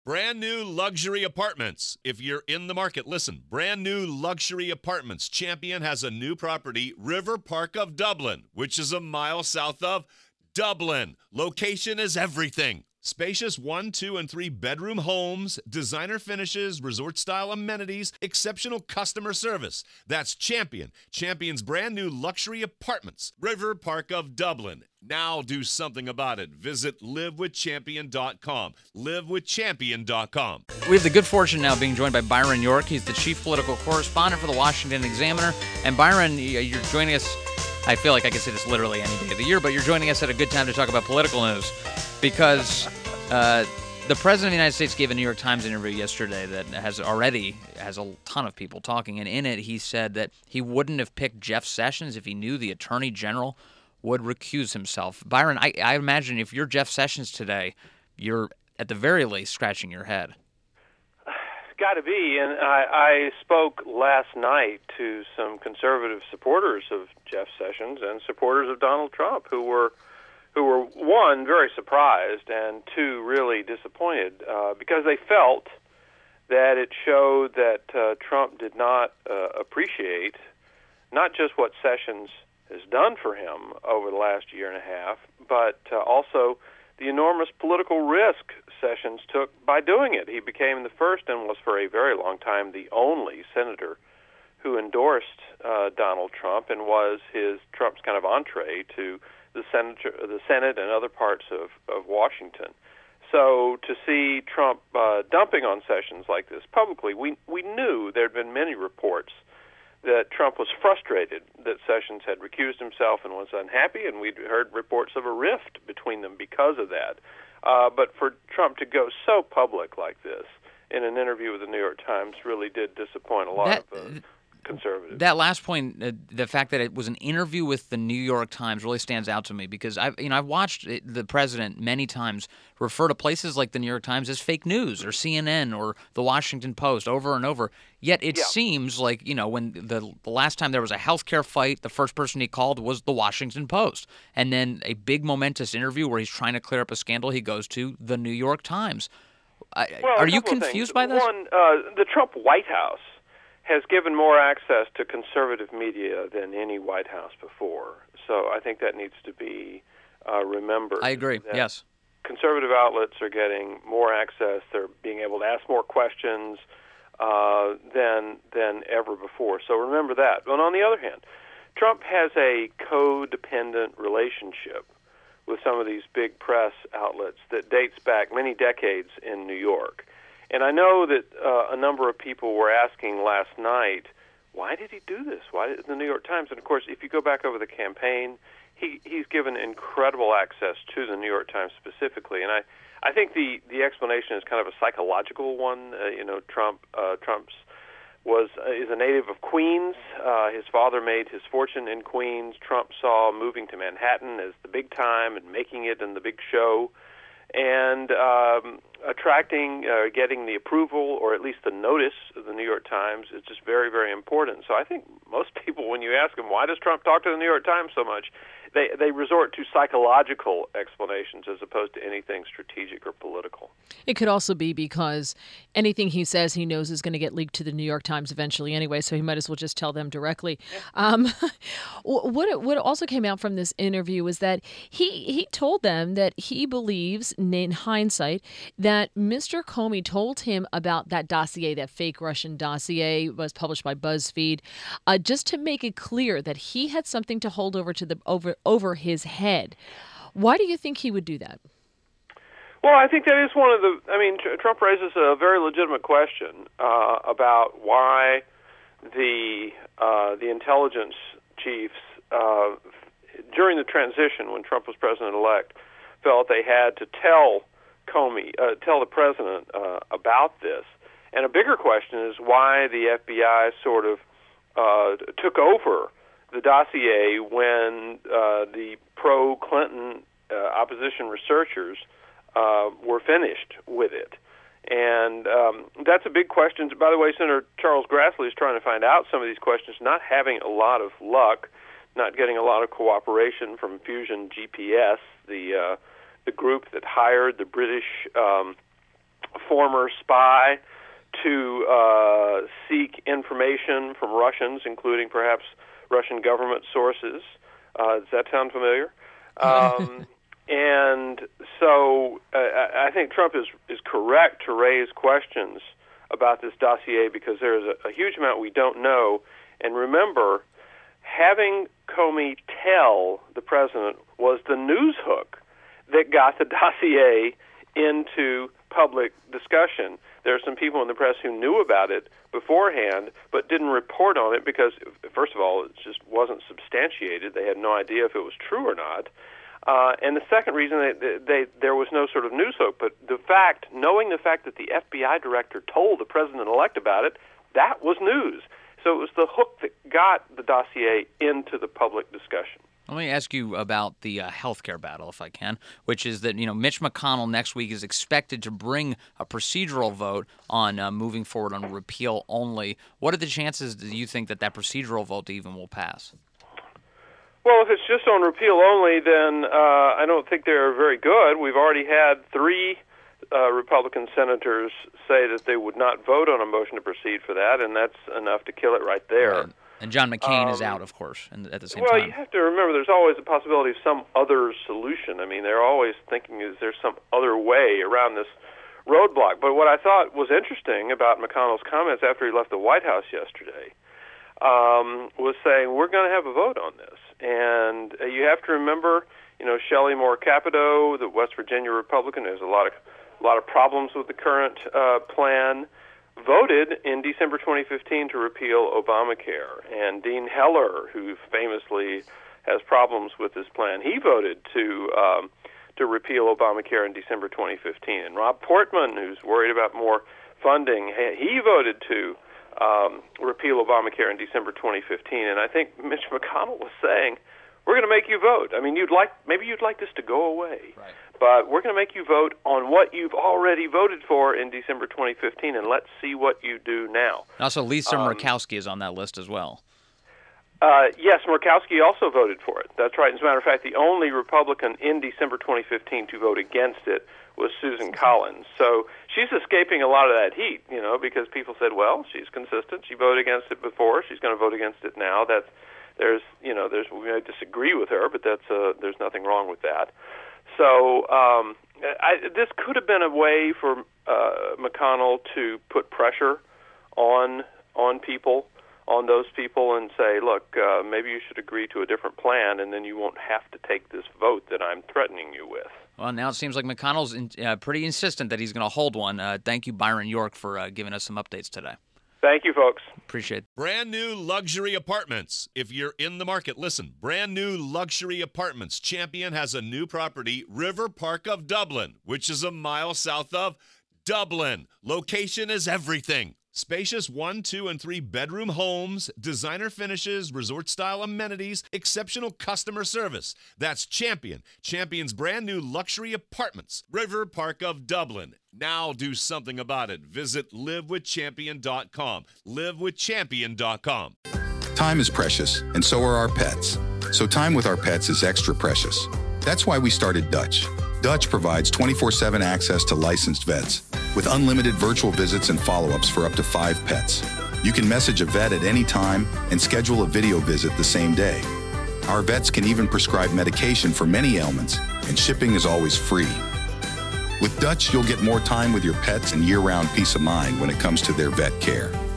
Brand new luxury apartments. If you're in the market, listen. Brand new luxury apartments. Champion has a new property, River Park of Dublin, which is a mile south of Dublin. Location is everything. Spacious 1, 2, and 3 bedroom homes, designer finishes, resort-style amenities, exceptional customer service. That's Champion. Champion's brand new luxury apartments, River Park of Dublin. Now do something about it. Visit livewithchampion.com. Livewithchampion.com. We have the good fortune now of being joined by Byron York. He's the chief political correspondent for the Washington Examiner. And Byron, you're joining us, I feel like I can say this literally any day of the year, but you're joining us at a good time to talk about political news because the President of the United States gave a New York Times interview yesterday that has a ton of people talking. And in it, he said that he wouldn't have picked Jeff Sessions if he knew the Attorney General would recuse himself. Byron, I imagine if you're Jeff Sessions today, you're at the very least scratching your head. Got to be, and I spoke last night to some conservative supporters of Jeff Sessions and supporters of Donald Trump who were one, very surprised, and two, really disappointed because they felt that it showed that Trump did not appreciate not just what Sessions has done for him over the last year and a half, but also the enormous political risk Sessions took by doing it. He became the first and was for a very long time the only senator who endorsed Donald Trump and was Trump's kind of entree to the Senate and other parts of Washington. So to see Trump dumping on Sessions like this publicly, we knew there had been many reports that Trump was frustrated that Sessions had recused himself and was unhappy, and we'd heard reports of a rift between them because of that. But for Trump to go so public like this in an interview with the New York Times really did disappoint a lot of conservatives. That last point, the fact that it was an interview with the New York Times really stands out to me because I've watched the president many times refer to places like the New York Times as fake news or CNN or the Washington Post over and over. Yet it seems like, when the last time there was a healthcare fight, the first person he called was the Washington Post. And then a big momentous interview where he's trying to clear up a scandal, he goes to the New York Times. Are you confused by this? One, the Trump White House has given more access to conservative media than any White House before. So I think that needs to be remembered. I agree, yes. Conservative outlets are getting more access. They're being able to ask more questions than ever before. So remember that. But on the other hand, Trump has a codependent relationship with some of these big press outlets that dates back many decades in New York. And I know that a number of people were asking last night, why did he do this? Why did the New York Times? And, of course, if you go back over the campaign, he's given incredible access to the New York Times specifically. And I think the explanation is kind of a psychological one. Trump's is a native of Queens. His father made his fortune in Queens. Trump saw moving to Manhattan as the big time and making it in the big show. And getting the approval or at least the notice of the New York Times is just very, very important. So I think most people, when you ask them, why does Trump talk to the New York Times so much, they resort to psychological explanations as opposed to anything strategic or political. It could also be because anything he says he knows is going to get leaked to the New York Times eventually anyway, so he might as well just tell them directly. Yeah. What also came out from this interview was that he told them that he believes, in hindsight, that Mr. Comey told him about that dossier, that fake Russian dossier was published by BuzzFeed, just to make it clear that he had something to hold over his head. Why do you think he would do that? Well, I think that is one of the. Trump raises a very legitimate question about why the intelligence chiefs during the transition, when Trump was president-elect, felt they had to tell the president about this. And a bigger question is why the FBI sort of took over the dossier when the pro-Clinton opposition researchers were finished with it. And that's a big question. By the way, Senator Charles Grassley is trying to find out some of these questions, not having a lot of luck, not getting a lot of cooperation from Fusion GPS, the group that hired the British former spy to seek information from Russians, including perhaps Russian government sources. Does that sound familiar? And so I think Trump is correct to raise questions about this dossier because there is a huge amount we don't know. And remember, having Comey tell the president was the news hook that got the dossier into public discussion. There are some people in the press who knew about it beforehand but didn't report on it because, first of all, it just wasn't substantiated. They had no idea if it was true or not. And the second reason, there was no sort of news hook. But knowing the fact that the FBI director told the president-elect about it, that was news. So it was the hook that got the dossier into the public discussion. Let me ask you about the healthcare battle, if I can, which is that Mitch McConnell next week is expected to bring a procedural vote on moving forward on repeal only. What are the chances, do you think, that procedural vote even will pass? Well, if it's just on repeal only, then I don't think they're very good. We've already had 3 Republican senators say that they would not vote on a motion to proceed for that, and that's enough to kill it right there. Right. And John McCain is out, of course, at the same time. Well, you have to remember there's always a possibility of some other solution. I mean, they're always thinking, is there some other way around this roadblock? But what I thought was interesting about McConnell's comments after he left the White House yesterday was saying, we're going to have a vote on this. And you have to remember, Shelley Moore Capito, the West Virginia Republican, there's a lot of problems with the current plan, voted in December 2015 to repeal Obamacare. And Dean Heller, who famously has problems with this plan, he voted to repeal Obamacare in December 2015. And Rob Portman, who's worried about more funding, he voted to repeal Obamacare in December 2015. And I think Mitch McConnell was saying, we're going to make you vote. I mean, maybe you'd like this to go away, right, but we're going to make you vote on what you've already voted for in December 2015, and let's see what you do now. Also, Lisa Murkowski is on that list as well. Yes, Murkowski also voted for it. That's right. As a matter of fact, the only Republican in December 2015 to vote against it was Susan Collins. So she's escaping a lot of that heat, because people said, well, she's consistent. She voted against it before. She's going to vote against it now. We may disagree with her, but there's nothing wrong with that. So this could have been a way for McConnell to put pressure on those people and say, look, maybe you should agree to a different plan, and then you won't have to take this vote that I'm threatening you with. Well, now it seems like McConnell's pretty insistent that he's going to hold one. Thank you, Byron York, for giving us some updates today. Thank you, folks. Appreciate it. Brand new luxury apartments. If you're in the market, listen. Brand new luxury apartments. Champion has a new property, River Park of Dublin, which is a mile south of Dublin. Location is everything. Spacious 1, 2, and 3 bedroom homes, designer finishes, resort-style amenities, exceptional customer service. That's Champion. Champion's brand new luxury apartments, River Park of Dublin. Now do something about it. Visit livewithchampion.com. Livewithchampion.com. Time is precious, and so are our pets. So time with our pets is extra precious. That's why we started Dutch. Dutch provides 24/7 access to licensed vets with unlimited virtual visits and follow-ups for up to 5 pets. You can message a vet at any time and schedule a video visit the same day. Our vets can even prescribe medication for many ailments, and shipping is always free. With Dutch, you'll get more time with your pets and year-round peace of mind when it comes to their vet care.